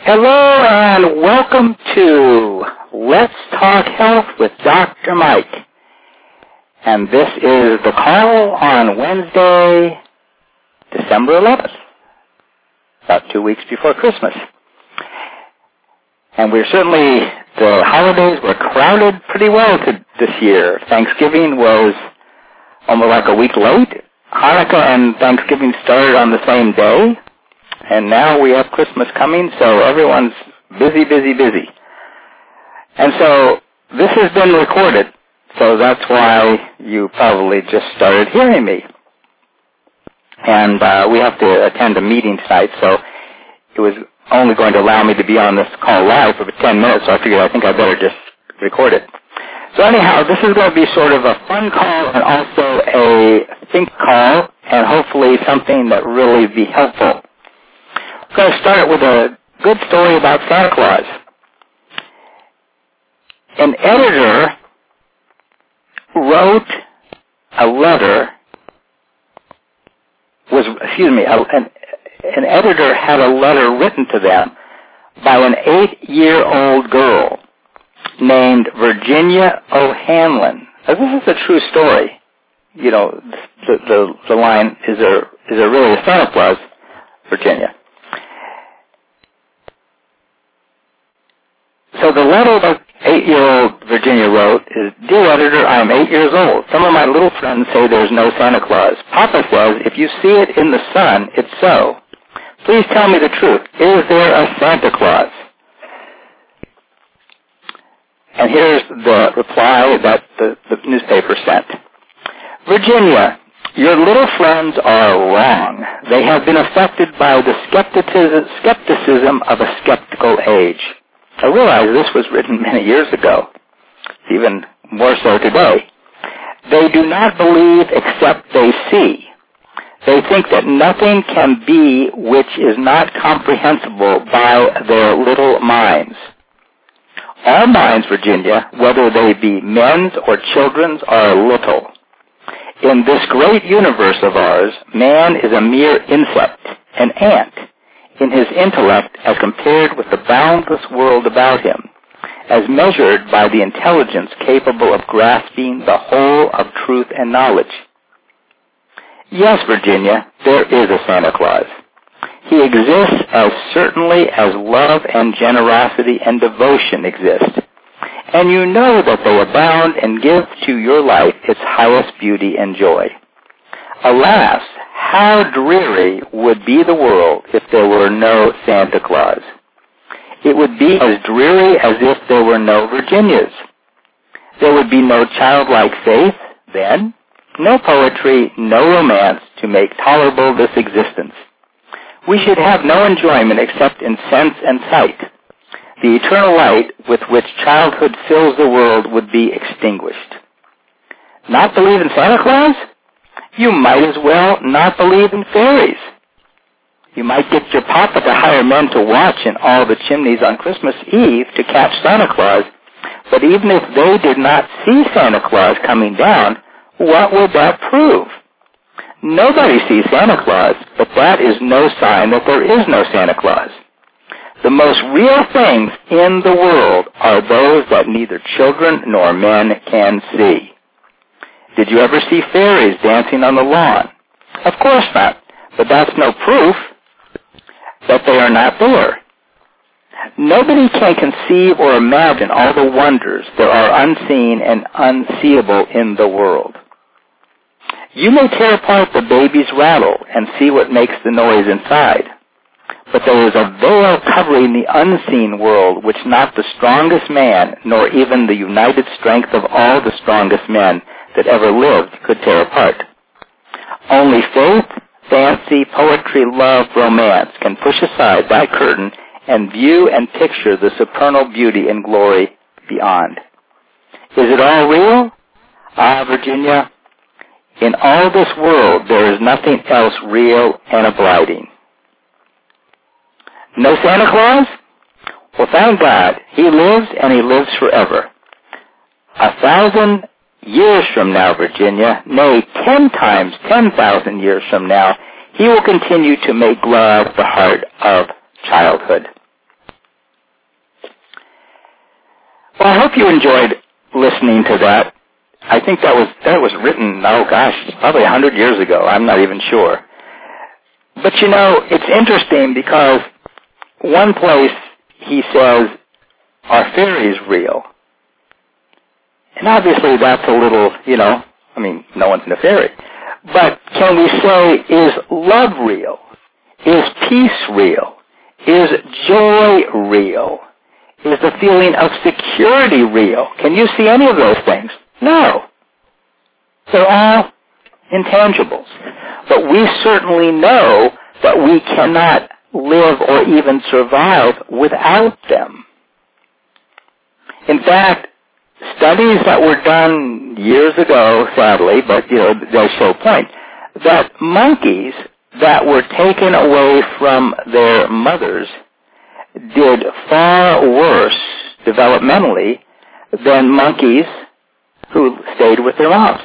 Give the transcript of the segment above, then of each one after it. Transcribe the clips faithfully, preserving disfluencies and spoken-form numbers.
Hello and welcome to Let's Talk Health with Doctor Mike. And this is the call on Wednesday, December eleventh, about two weeks before Christmas. And we're certainly, the holidays were crowded pretty well to this year. Thanksgiving was almost like a week late. Hanukkah and Thanksgiving started on the same day. And now we have Christmas coming, so everyone's busy, busy, busy. And so this has been recorded, so that's why you probably just started hearing me. And uh, we have to attend a meeting tonight, so it was only going to allow me to be on this call live for ten minutes, so I figured I think I better just record it. So anyhow, this is going to be sort of a fun call and also a think call, and hopefully something that really be helpful. I'm going to start with a good story about Santa Claus. An editor wrote a letter, was, excuse me, a, an, an editor had a letter written to them by an eight-year-old girl named Virginia O'Hanlon. Now, this is a true story. You know, the, the, the line, is there, is there really a Santa Claus, Virginia? So the letter that eight-year-old Virginia wrote is, Dear Editor, I am eight years old. Some of my little friends say there's no Santa Claus. Papa says, if you see it in the sun, it's so. Please tell me the truth. Is there a Santa Claus? And here's the reply that the, the newspaper sent. Virginia, your little friends are wrong. They have been affected by the skepticism, skepticism of a skeptical age. I realize this was written many years ago, even more so today. They do not believe except they see. They think that nothing can be which is not comprehensible by their little minds. Our minds, Virginia, whether they be men's or children's, are little. In this great universe of ours, man is a mere insect, an ant, in his intellect as compared with the boundless world about him, as measured by the intelligence capable of grasping the whole of truth and knowledge. Yes, Virginia, there is a Santa Claus. He exists as certainly as love and generosity and devotion exist, and you know that they abound and give to your life its highest beauty and joy. Alas, how dreary would be the world if there were no Santa Claus. It would be as dreary as if there were no Virginias. There would be no childlike faith then, no poetry, no romance to make tolerable this existence. We should have no enjoyment except in sense and sight. The eternal light with which childhood fills the world would be extinguished. Not believe in Santa Claus? You might as well not believe in fairies. You might get your papa to hire men to watch in all the chimneys on Christmas Eve to catch Santa Claus, but even if they did not see Santa Claus coming down, what would that prove? Nobody sees Santa Claus, but that is no sign that there is no Santa Claus. The most real things in the world are those that neither children nor men can see. Did you ever see fairies dancing on the lawn? Of course not, but that's no proof that they are not there. Nobody can conceive or imagine all the wonders that are unseen and unseeable in the world. You may tear apart the baby's rattle and see what makes the noise inside, but there is a veil covering the unseen world which not the strongest man, nor even the united strength of all the strongest men that ever lived could tear apart. Only faith, fancy, poetry, love, romance can push aside that curtain and view and picture the supernal beauty and glory beyond. Is it all real? Ah, Virginia, in all this world there is nothing else real and abiding. No Santa Claus? Well, thank God, he lives and he lives forever. A thousand years from now, Virginia, nay, ten times ten thousand years from now, he will continue to make glad the heart of childhood. Well, I hope you enjoyed listening to that. I think that was that was written, oh gosh, probably a hundred years ago. I'm not even sure. But you know, it's interesting because one place he says, are fairies real? And obviously that's a little, you know, I mean, no one's in a fairy. But can we say, is love real? Is peace real? Is joy real? Is the feeling of security real? Can you see any of those things? No. They're all intangibles. But we certainly know that we cannot live or even survive without them. In fact, studies that were done years ago, sadly, but you know, they show point, that monkeys that were taken away from their mothers did far worse developmentally than monkeys who stayed with their moms.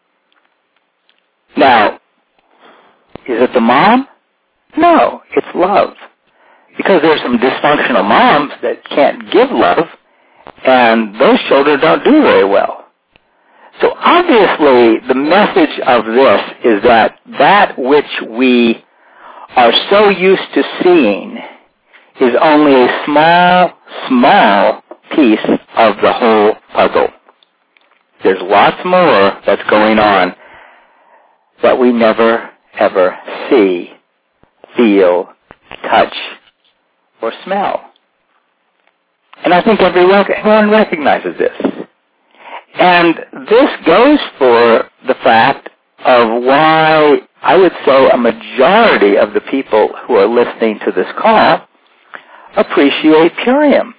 Now, is it the mom? No, it's love. Because there's some dysfunctional moms that can't give love, and those children don't do very well. So obviously, the message of this is that that which we are so used to seeing is only a small, small piece of the whole puzzle. There's lots more that's going on that we never, ever see, feel, touch, or smell. And I think everyone recognizes this. And this goes for the fact of why I would say a majority of the people who are listening to this call appreciate Purium.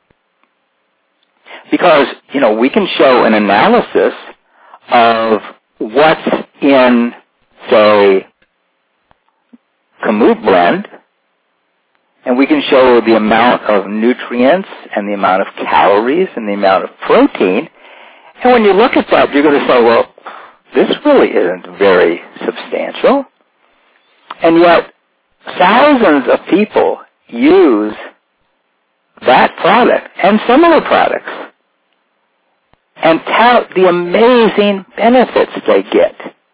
Because, you know, we can show an analysis of what's in, say, Kamut blend, and we can show the amount of nutrients and the amount of calories and the amount of protein. And when you look at that, you're going to say, well, this really isn't very substantial. And yet, thousands of people use that product and similar products and tout the amazing benefits they get.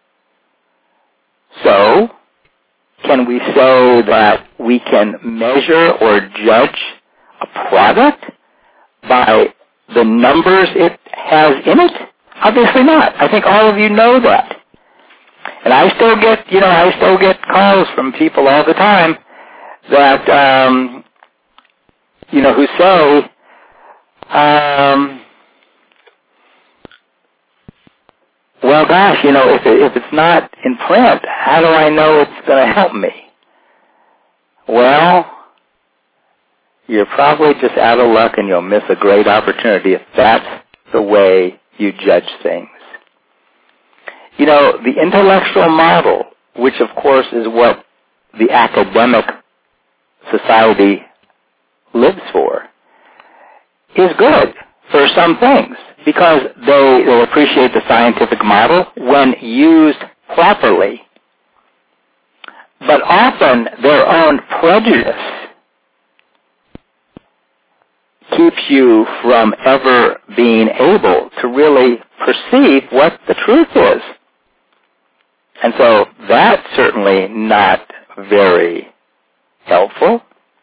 So, can we say that we can measure or judge a product by the numbers it has in it? Obviously not. I think all of you know that. And I still get, you know, I still get calls from people all the time that, um, you know, who say, um, well, gosh, you know, if it, if it's not in print, how do I know it's going to help me? Well, you're probably just out of luck and you'll miss a great opportunity if that's the way you judge things. You know, the intellectual model, which of course is what the academic society lives for, is good for some things because they, they appreciate the scientific model when used properly. But often their own prejudice keeps you from ever being able to really perceive what the truth is. And so that's certainly not very helpful.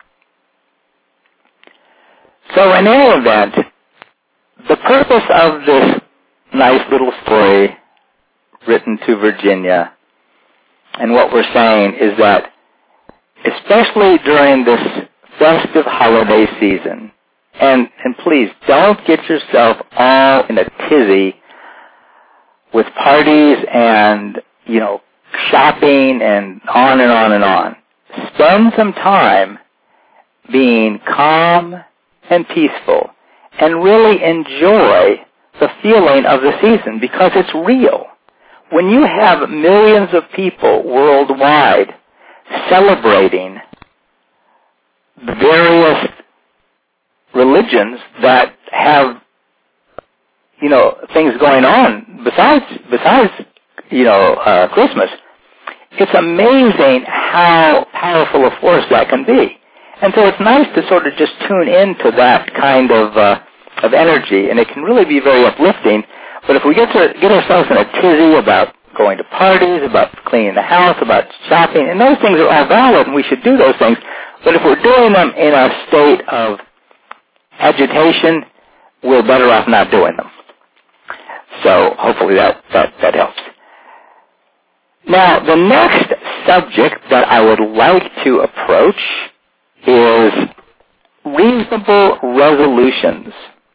So in any event, the purpose of this nice little story written to Virginia and what we're saying is that especially during this festive holiday season, and, and please don't get yourself all in a tizzy with parties and, you know, shopping and on and on and on. Spend some time being calm and peaceful and really enjoy the feeling of the season because it's real. When you have millions of people worldwide celebrating the various religions that have, you know, things going on besides, besides, you know, uh, Christmas, it's amazing how powerful a force that can be. And so it's nice to sort of just tune into that kind of uh, of energy, and it can really be very uplifting. But if we get to get ourselves in a tizzy about going to parties, about cleaning the house, about shopping, and those things are all valid, and we should do those things. But if we're doing them in a state of agitation, we're better off not doing them. So hopefully that, that, that helps. Now, the next subject that I would like to approach is reasonable resolutions.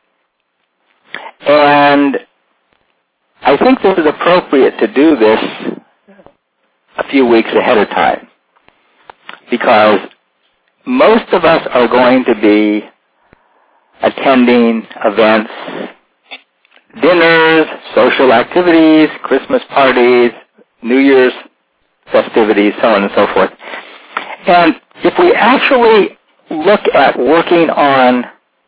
And I think this is appropriate to do this a few weeks ahead of time, because most of us are going to be attending events, dinners, social activities, Christmas parties, New Year's festivities, so on and so forth. And if we actually look at working on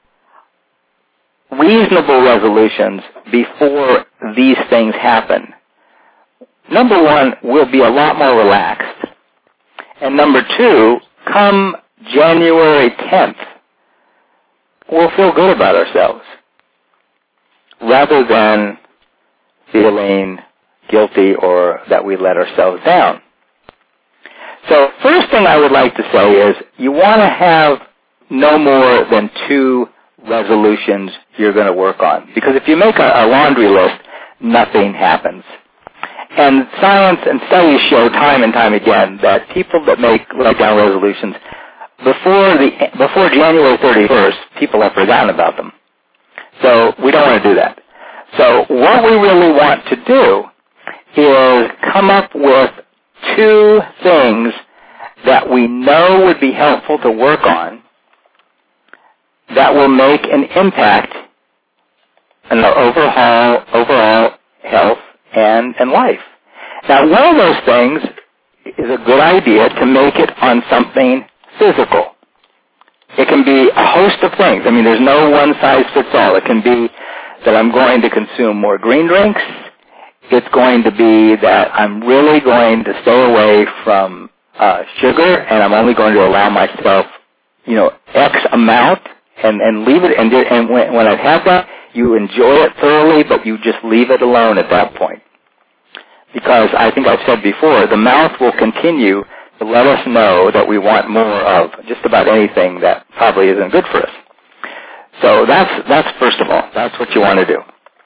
reasonable resolutions before these things happen, number one, we'll be a lot more relaxed. And number two, come January tenth, we'll feel good about ourselves rather than feeling guilty or that we let ourselves down. So first thing I would like to say is you want to have no more than two resolutions you're going to work on. Because if you make a, a laundry list, nothing happens. And science and studies show time and time again that people that make write down resolutions, before the before January thirty-first, people have forgotten about them. So we don't want to do that. So what we really want to do is come up with two things that we know would be helpful to work on that will make an impact in our overall, overall health and, and life. Now, one of those things is a good idea to make it on something physical. It can be a host of things. I mean, there's no one size fits all. It can be that I'm going to consume more green drinks. It's going to be that I'm really going to stay away from uh, sugar, and I'm only going to allow myself, you know, X amount, and, and leave it. And, and when, when I've had that, you enjoy it thoroughly, but you just leave it alone at that point. Because I think I've said before, the mouth will continue to let us know that we want more of just about anything that probably isn't good for us. So that's that's first of all, that's what you want to do.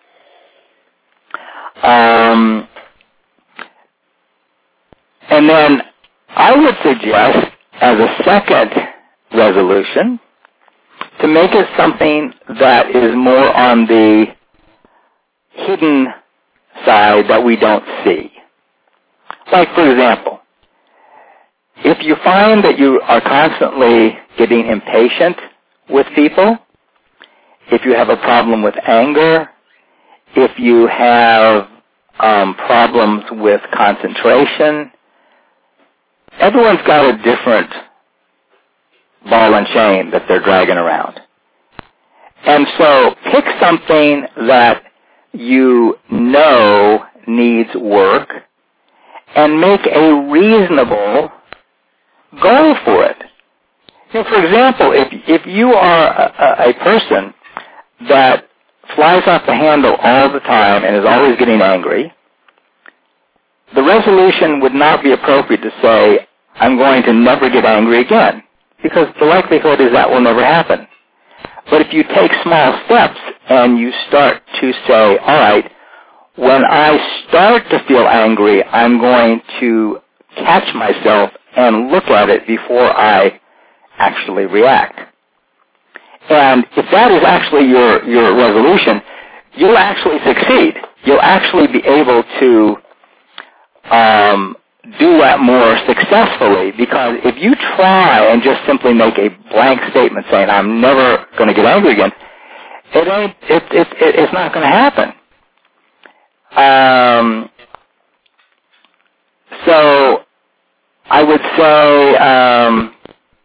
Um, and then I would suggest, as a second resolution, to make it something that is more on the hidden side that we don't see. Like, for example, if you find that you are constantly getting impatient with people, if you have a problem with anger, if you have um, problems with concentration, everyone's got a different ball and chain that they're dragging around. And so pick something that you know needs work and make a reasonable goal for it. You know, for example, if if you are a, a person that flies off the handle all the time and is always getting angry, the resolution would not be appropriate to say, I'm going to never get angry again, because the likelihood is that will never happen. But if you take small steps and you start to say, all right, when I start to feel angry, I'm going to catch myself and look at it before I actually react. And if that is actually your, your resolution, you'll actually succeed. You'll actually be able to um, do that more successfully, because if you try and just simply make a blank statement saying, I'm never going to get angry again, it ain't, it, it, it, it's not going to happen. Um, so I would say um,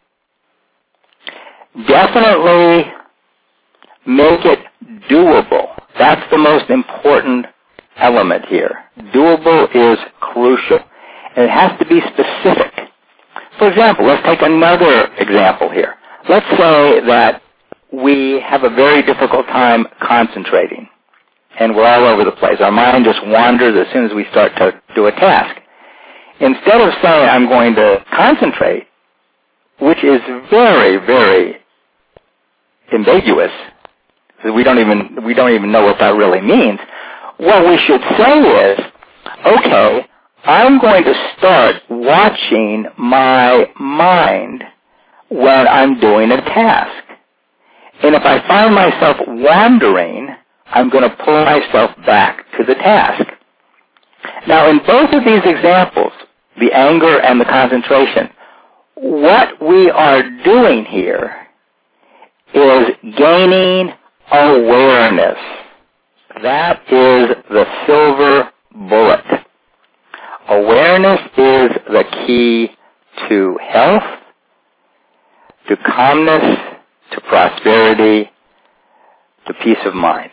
definitely make it doable. That's the most important element here. Doable is crucial. And it has to be specific. For example, let's take another example here. Let's say that we have a very difficult time concentrating, and we're all over the place. Our mind just wanders as soon as we start to do a task. Instead of saying, I'm going to concentrate, which is very, very ambiguous, we don't even, we don't even know what that really means, what we should say is, okay, I'm going to start watching my mind when I'm doing a task. And if I find myself wandering, I'm going to pull myself back to the task. Now, in both of these examples, the anger and the concentration, what we are doing here is gaining awareness. That is the silver bullet. Awareness is the key to health, to calmness, to prosperity, to peace of mind.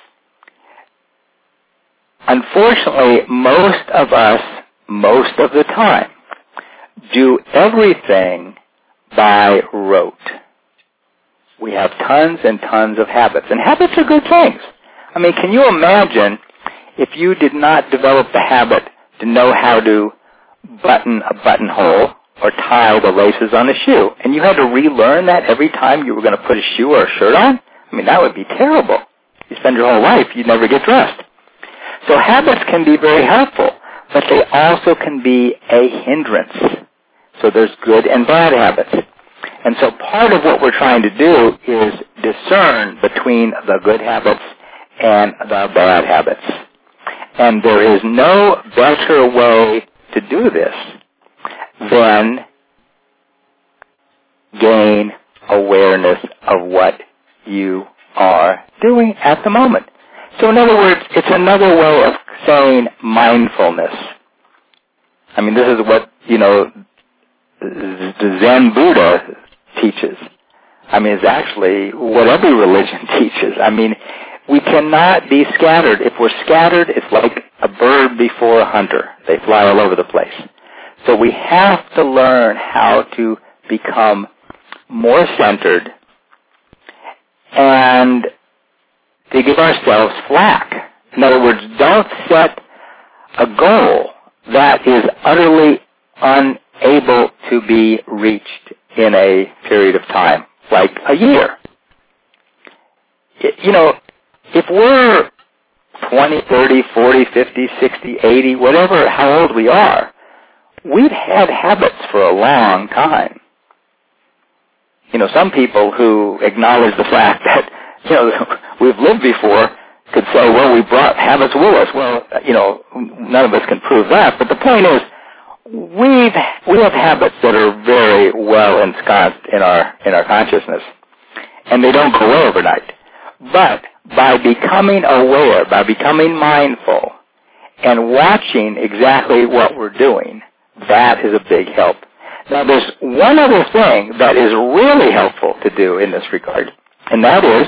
Unfortunately, most of us, most of the time, do everything by rote. We have tons and tons of habits, and habits are good things. I mean, can you imagine if you did not develop the habit to know how to button a buttonhole or tie the laces on a shoe, and you had to relearn that every time you were going to put a shoe or a shirt on? I mean, that would be terrible. You spend your whole life, you'd never get dressed. So habits can be very helpful, but they also can be a hindrance. So there's good and bad habits. And so part of what we're trying to do is discern between the good habits and the bad habits. And there is no better way to do this than gain awareness of what you are doing at the moment. So in other words, it's another way of saying mindfulness. I mean, this is what, you know, the Zen Buddha teaches. I mean, it's actually what every religion teaches. I mean, we cannot be scattered. If we're scattered, it's like a bird before a hunter. They fly all over the place. So we have to learn how to become more centered and to give ourselves slack. In other words, don't set a goal that is utterly unable to be reached in a period of time, like a year. You know, if we're twenty, thirty, forty, fifty, sixty, eighty, whatever, how old we are, we've had habits for a long time. You know, some people who acknowledge the fact that, you know, we've lived before could say, well, we brought habits with us. Well, you know, none of us can prove that. But the point is, we've, we have habits that are very well ensconced in our, in our consciousness. And they don't go away overnight. But by becoming aware, by becoming mindful, and watching exactly what we're doing, that is a big help. Now, there's one other thing that is really helpful to do in this regard, and that is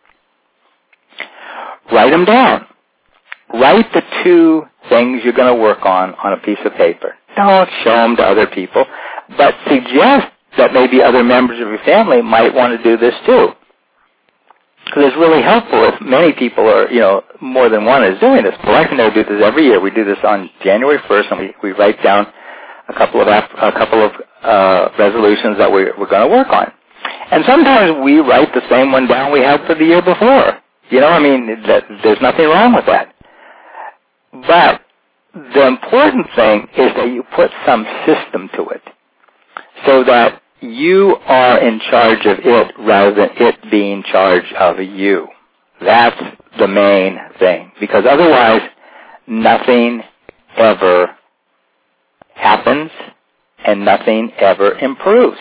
write them down. Write the two things you're going to work on on a piece of paper. Don't show them to other people, but suggest that maybe other members of your family might want to do this too. Because it's really helpful if many people are, you know, more than one is doing this. My wife and I do this every year. We do this on January first, and we, we write down a couple of a couple of uh, resolutions that we're, we're going to work on. And sometimes we write the same one down we had for the year before. You know, I mean, that, there's nothing wrong with that. But the important thing is that you put some system to it so that you are in charge of it rather than it being in charge of you. That's the main thing. Because otherwise, nothing ever happens and nothing ever improves.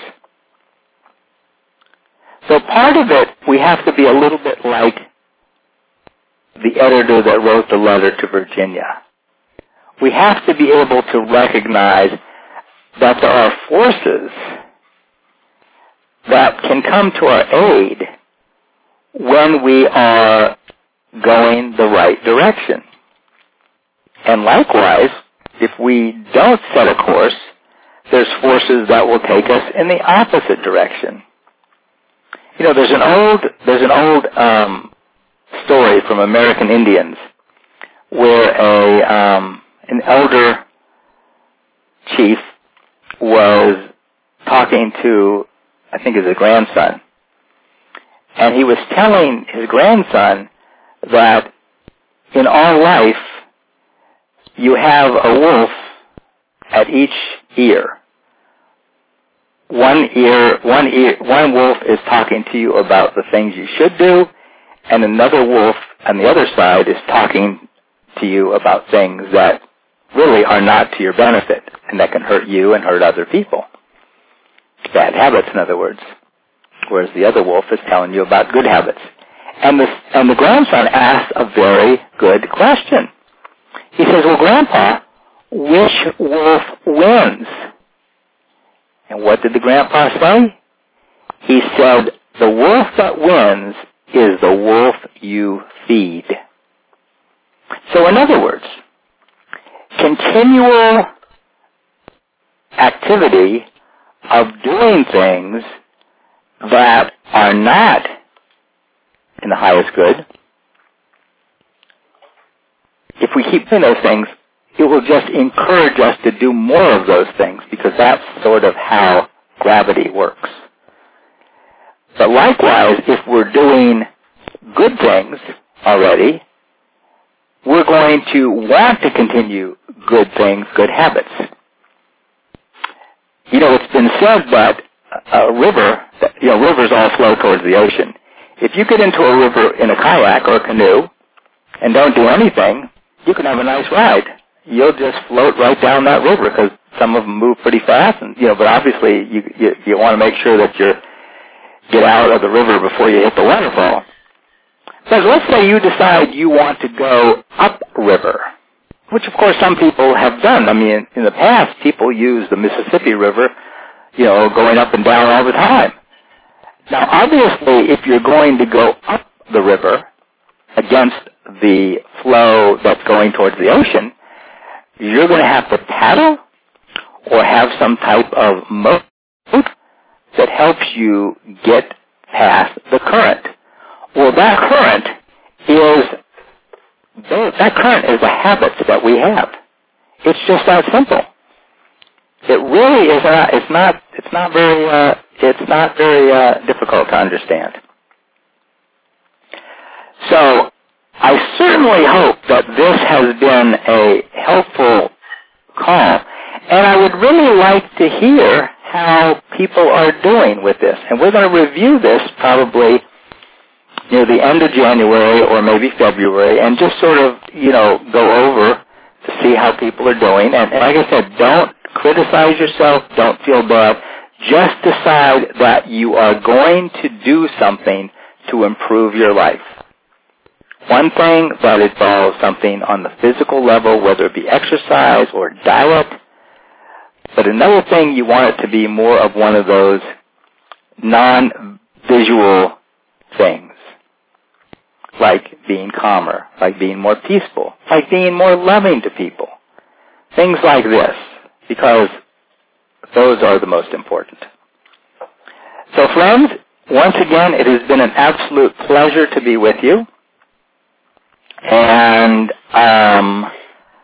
So part of it, we have to be a little bit like the editor that wrote the letter to Virginia. We have to be able to recognize that there are forces that can come to our aid when we are going the right direction. And likewise, if we don't set a course, there's forces that will take us in the opposite direction. You know, there's an old there's an old um, story from American Indians where a um, an elder chief was talking to, I think, his grandson, and he was telling his grandson that in our life you have a wolf at each ear. One ear, one ear, one wolf is talking to you about the things you should do, and another wolf on the other side is talking to you about things that really are not to your benefit and that can hurt you and hurt other people. Bad habits, in other words. Whereas the other wolf is telling you about good habits. And the, and the grandson asked a very good question. He says, well, Grandpa, which wolf wins? And what did the grandpa say? He said, the wolf that wins is the wolf you feed. So in other words, continual activity of doing things that are not in the highest good, if we keep doing those things, it will just encourage us to do more of those things, because that's sort of how gravity works. But likewise, if we're doing good things already, we're going to want to continue good things, good habits. You know, it's been said that a river, you know, rivers all flow towards the ocean. If you get into a river in a kayak or a canoe and don't do anything, you can have a nice ride. You'll just float right down that river because some of them move pretty fast, and you know. But obviously, you you, you want to make sure that you get out of the river before you hit the waterfall. But let's say you decide you want to go upriver, which of course some people have done. I mean, in the past, people used the Mississippi River, you know, going up and down all the time. Now, obviously, if you're going to go up the river against the flow that's going towards the ocean, you're going to have to paddle or have some type of moat that helps you get past the current. Well, that current is that current is a habit that we have. It's just that simple. It really is not. It's not. It's not very. Uh, it's not very uh, difficult to understand. So, I certainly hope that this has been a helpful call, and I would really like to hear how people are doing with this. And we're going to review this probably near the end of January or maybe February, and just sort of, you know, go over to see how people are doing. And, and like I said, don't criticize yourself. Don't feel bad. Just decide that you are going to do something to improve your life. One thing that involves something on the physical level, whether it be exercise or diet, but another thing, you want it to be more of one of those non-visual things, like being calmer, like being more peaceful, like being more loving to people. Things like this, because those are the most important. So friends, once again, it has been an absolute pleasure to be with you. And um,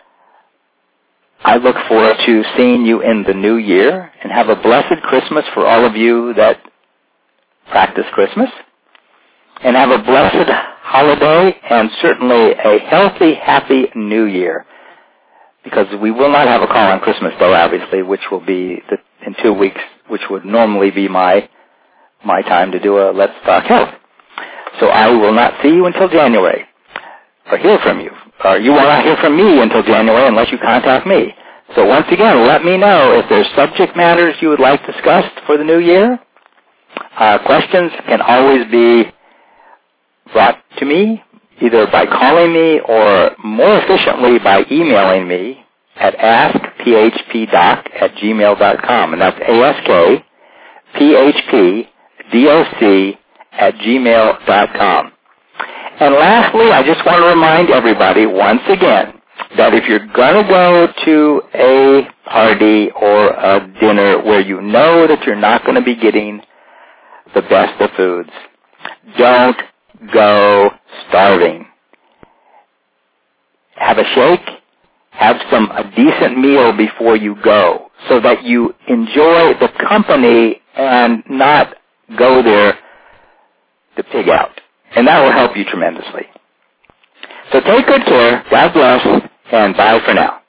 I look forward to seeing you in the new year, and have a blessed Christmas for all of you that practice Christmas. And have a blessed holiday, and certainly a healthy, happy new year. Because we will not have a call on Christmas, though, obviously, which will be the, in two weeks, which would normally be my my time to do a Let's Talk Health. So I will not see you until January, or hear from you. Or you will not hear from me until January unless you contact me. So once again, let me know if there's subject matters you would like discussed for the new year. Uh, questions can always be brought to me either by calling me or more efficiently by emailing me at ask p h p doc at gmail dot com. And that's A S K P H P D O C at gmail dot com. And lastly, I just want to remind everybody once again that if you're going to go to a party or a dinner where you know that you're not going to be getting the best of foods. Don't go starving. Have a shake. Have some a decent meal before you go so that you enjoy the company and not go there to pig out. And that will help you tremendously. So take good care. God bless. And bye for now.